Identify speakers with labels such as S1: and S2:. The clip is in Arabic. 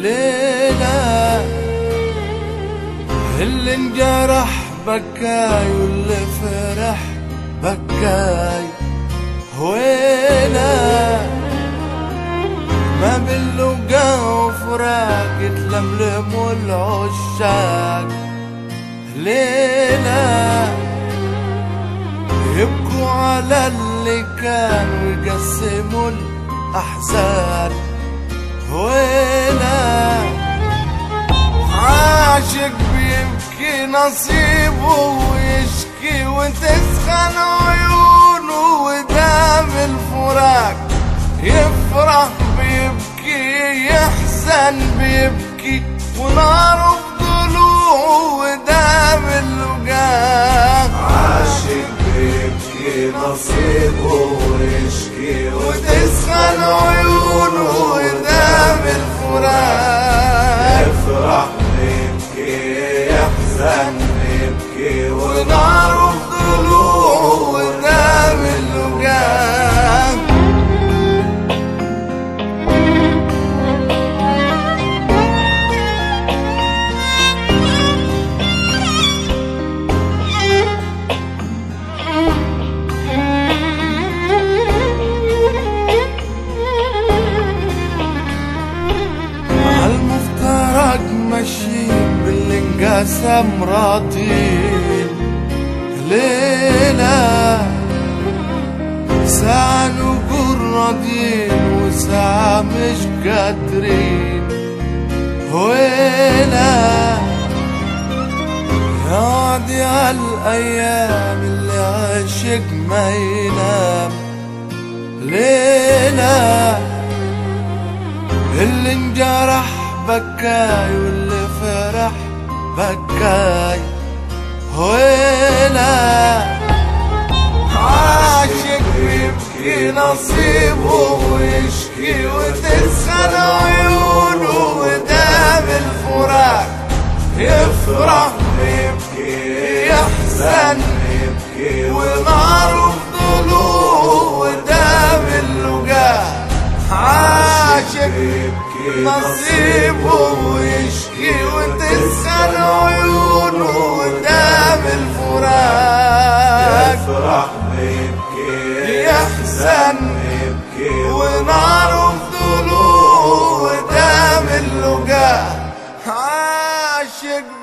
S1: ليلة اللي انجرح بكاي واللي فرح بكاي، ويلة ما باللقا وفراق يتلملموا العشاق، ليلة يبكوا على اللي كان ويقسموا الأحزان، ويلة عاشق بيبكي نصيبه ويشكي وتسخن عيونه، ودام الفراق يفرح بيبكي يحزن بيبكي، وناره بضلوعه ودام اللقاء
S2: عاشق بيبكي نصيبه ويشكي
S1: وتسخن عيونه ودام الفراق
S2: يفرح بيبكي يحزن بيبكي،
S1: وناره بضلوعه ودام اللقاء. عالمفترق ماشيين باللي انقسم راضين، ليلة ساعة نقول راضين وساعة مش قادرين، ويلة يعدي عالأيام اللي عاشق ما ينام، ليلة اللي انجرح بكاي واللي فرح بكاي، ويلة عاشق بيبكي نصيبه ويشكي وتسخن عيونه، ودام الفراق يفرح بيبكي يحزن
S2: بيبكي،
S1: وناره بضلوعه ودام اللقاء. عاشق نصيبه ويشكي وتسخن عيونه ودام الفراق
S2: يفرح بيبكي
S1: يحزن
S2: بيبكي،
S1: وناره بضلوعه ودام اللقاء. عاشق